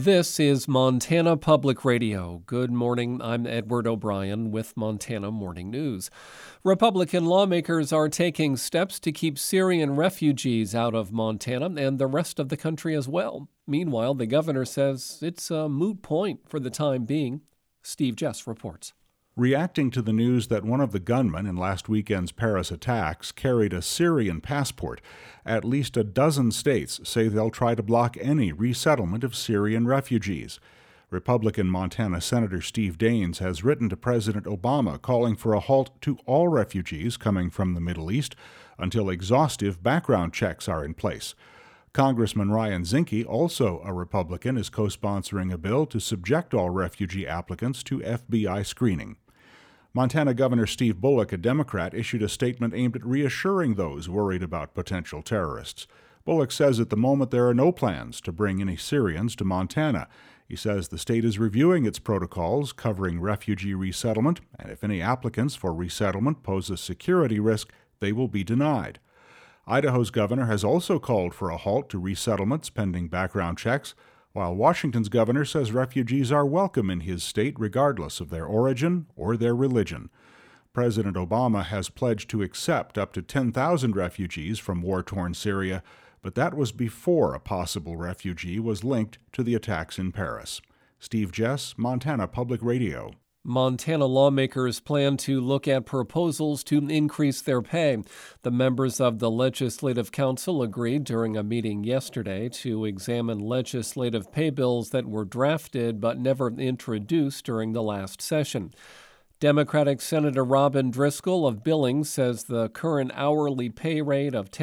This is Montana Public Radio. Good morning. I'm Edward O'Brien with Montana Morning News. Republican lawmakers are taking steps to keep Syrian refugees out of Montana and the rest of the country as well. Meanwhile, the governor says it's a moot point for the time being. Steve Jess reports. Reacting to the news that one of the gunmen in last weekend's Paris attacks carried a Syrian passport, at least a dozen states say they'll try to block any resettlement of Syrian refugees. Republican Montana Senator Steve Daines has written to President Obama calling for a halt to all refugees coming from the Middle East until exhaustive background checks are in place. Congressman Ryan Zinke, also a Republican, is co-sponsoring a bill to subject all refugee applicants to FBI screening. Montana Governor Steve Bullock, a Democrat, issued a statement aimed at reassuring those worried about potential terrorists. Bullock says at the moment there are no plans to bring any Syrians to Montana. He says the state is reviewing its protocols covering refugee resettlement, and if any applicants for resettlement pose a security risk, they will be denied. Idaho's governor has also called for a halt to resettlements pending background checks, while Washington's governor says refugees are welcome in his state regardless of their origin or their religion. President Obama has pledged to accept up to 10,000 refugees from war-torn Syria, but that was before a possible refugee was linked to the attacks in Paris. Steve Jess, Montana Public Radio. Montana lawmakers plan to look at proposals to increase their pay. The members of the Legislative Council agreed during a meeting yesterday to examine legislative pay bills that were drafted but never introduced during the last session. Democratic Senator Robin Driscoll of Billings says the current hourly pay rate of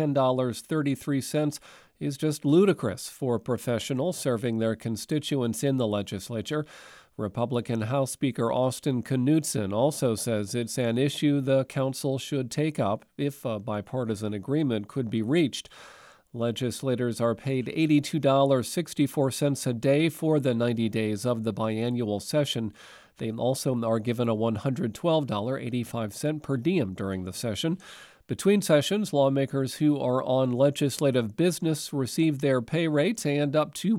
$10.33 is just ludicrous for professionals serving their constituents in the legislature. Republican House Speaker Austin Knudsen also says it's an issue the council should take up if a bipartisan agreement could be reached. Legislators are paid $82.64 a day for the 90 days of the biannual session. They also are given a $112.85 per diem during the session. Between sessions, lawmakers who are on legislative business receive their pay rates and up to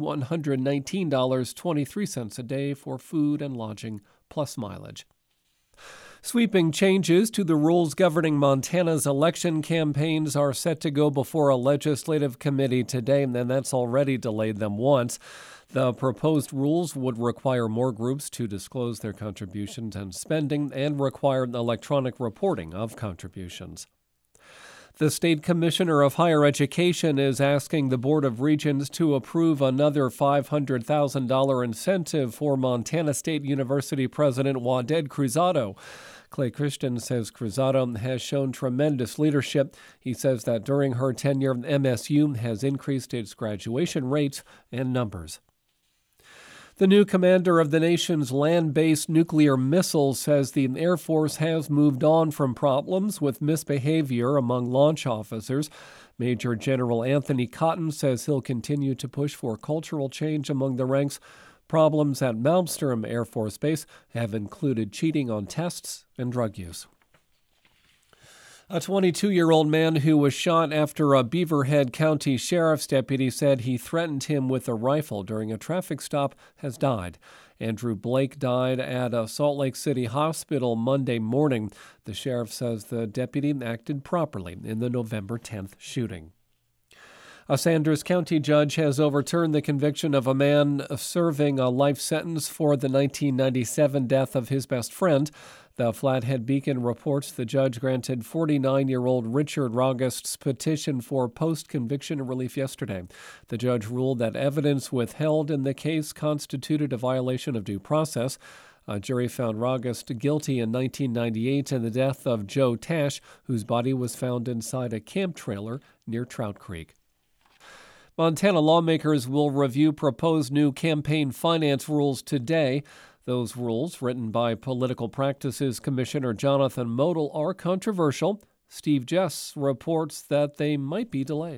$119.23 a day for food and lodging plus mileage. Sweeping changes to the rules governing Montana's election campaigns are set to go before a legislative committee today, and that's already delayed them once. The proposed rules would require more groups to disclose their contributions and spending and require electronic reporting of contributions. The State Commissioner of Higher Education is asking the Board of Regents to approve another $500,000 incentive for Montana State University President Waded Cruzado. Clay Christian says Cruzado has shown tremendous leadership. He says that during her tenure, MSU has increased its graduation rates and numbers. The new commander of the nation's land-based nuclear missiles says the Air Force has moved on from problems with misbehavior among launch officers. Major General Anthony Cotton says he'll continue to push for cultural change among the ranks. Problems at Malmstrom Air Force Base have included cheating on tests and drug use. A 22-year-old man who was shot after a Beaverhead County Sheriff's deputy said he threatened him with a rifle during a traffic stop has died. Andrew Blake died at a Salt Lake City hospital Monday morning. The sheriff says the deputy acted properly in the November 10th shooting. A Sanders County judge has overturned the conviction of a man serving a life sentence for the 1997 death of his best friend. The Flathead Beacon reports the judge granted 49-year-old Richard Raugust's petition for post-conviction relief yesterday. The judge ruled that evidence withheld in the case constituted a violation of due process. A jury found Raugust guilty in 1998 in the death of Joe Tash, whose body was found inside a camp trailer near Trout Creek. Montana lawmakers will review proposed new campaign finance rules today. Those rules, written by Political Practices Commissioner Jonathan Modell, are controversial. Steve Jess reports that they might be delayed.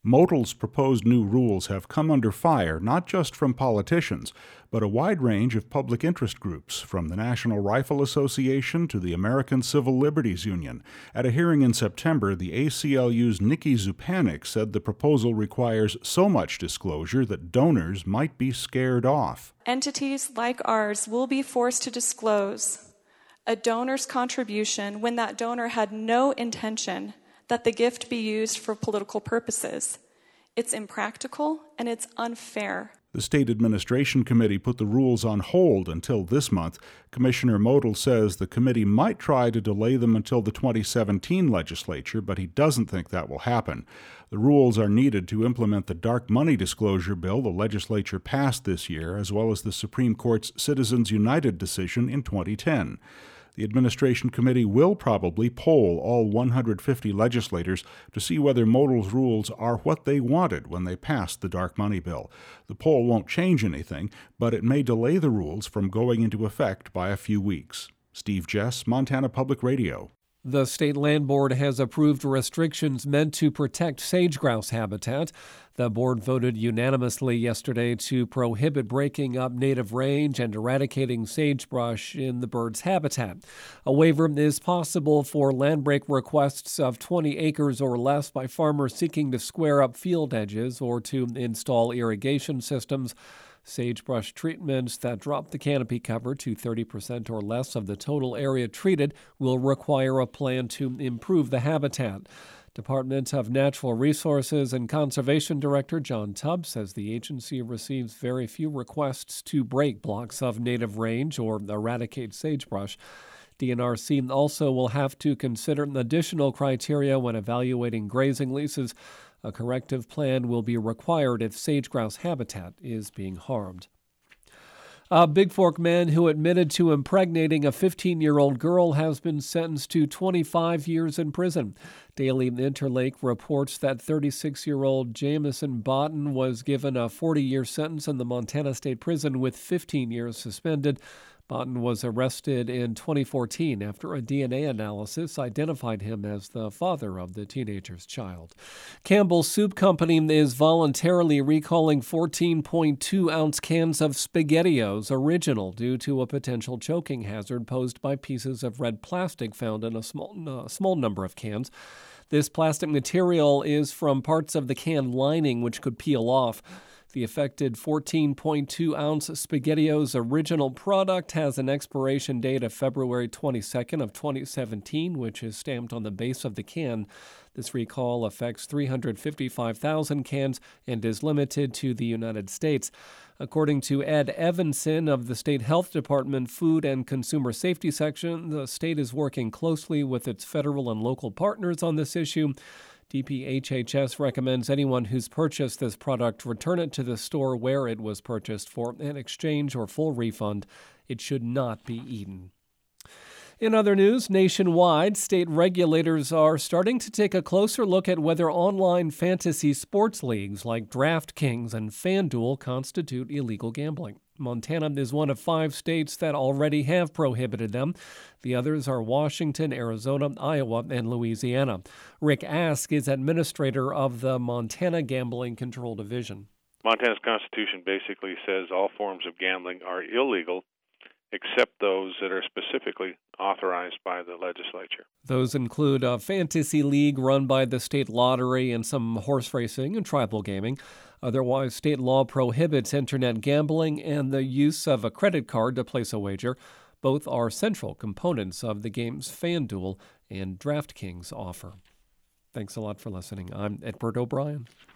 Motel's proposed new rules have come under fire not just from politicians, but a wide range of public interest groups, from the National Rifle Association to the American Civil Liberties Union. At a hearing in September, the ACLU's Nikki Zupanik said the proposal requires so much disclosure that donors might be scared off. Entities like ours will be forced to disclose a donor's contribution when that donor had no intention that the gift be used for political purposes. It's impractical and it's unfair. The State Administration Committee put the rules on hold until this month. Commissioner Motel says the committee might try to delay them until the 2017 legislature, but he doesn't think that will happen. The rules are needed to implement the dark money disclosure bill the legislature passed this year, as well as the Supreme Court's Citizens United decision in 2010. The Administration Committee will probably poll all 150 legislators to see whether Motel's rules are what they wanted when they passed the dark money bill. The poll won't change anything, but it may delay the rules from going into effect by a few weeks. Steve Jess, Montana Public Radio. The State Land Board has approved restrictions meant to protect sage-grouse habitat. The board voted unanimously yesterday to prohibit breaking up native range and eradicating sagebrush in the bird's habitat. A waiver is possible for land break requests of 20 acres or less by farmers seeking to square up field edges or to install irrigation systems. Sagebrush treatments that drop the canopy cover to 30% or less of the total area treated will require a plan to improve the habitat. Department of Natural Resources and Conservation Director John Tubbs says the agency receives very few requests to break blocks of native range or eradicate sagebrush. DNRC also will have to consider additional criteria when evaluating grazing leases. A corrective plan will be required if sage-grouse habitat is being harmed. A Big Fork man who admitted to impregnating a 15-year-old girl has been sentenced to 25 years in prison. Daily Interlake reports that 36-year-old Jamison Botten was given a 40-year sentence in the Montana State Prison with 15 years suspended. Botten was arrested in 2014 after a DNA analysis identified him as the father of the teenager's child. Campbell's Soup Company is voluntarily recalling 14.2-ounce cans of SpaghettiOs Original due to a potential choking hazard posed by pieces of red plastic found in a small number of cans. This plastic material is from parts of the can lining which could peel off. The affected 14.2-ounce SpaghettiOs Original product has an expiration date of February 22nd of 2017, which is stamped on the base of the can. This recall affects 355,000 cans and is limited to the United States. According to Ed Evanson of the State Health Department Food and Consumer Safety Section, the state is working closely with its federal and local partners on this issue. DPHHS recommends anyone who's purchased this product return it to the store where it was purchased for an exchange or full refund. It should not be eaten. In other news, nationwide, state regulators are starting to take a closer look at whether online fantasy sports leagues like DraftKings and FanDuel constitute illegal gambling. Montana is one of 5 states that already have prohibited them. The others are Washington, Arizona, Iowa, and Louisiana. Rick Ask is administrator of the Montana Gambling Control Division. Montana's Constitution basically says all forms of gambling are illegal except those that are specifically authorized by the legislature. Those include a fantasy league run by the state lottery and some horse racing and tribal gaming. Otherwise, state law prohibits internet gambling and the use of a credit card to place a wager. Both are central components of the games FanDuel and DraftKings offer. Thanks a lot for listening. I'm Edward O'Brien.